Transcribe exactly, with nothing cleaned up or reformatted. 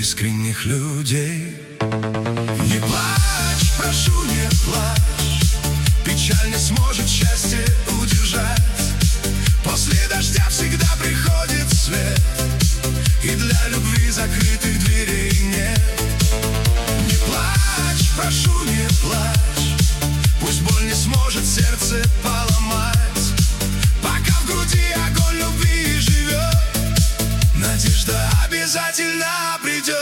искренних людей. Не плачь, прошу, не плачь, печаль не сможет счастье удержать. После дождя всегда приходит свет, и для любви закрытых дверей нет. Не плачь, прошу, не плачь, пусть боль не сможет сердце поломать. Пока в груди огонь любви живет, надежда обязательно придет.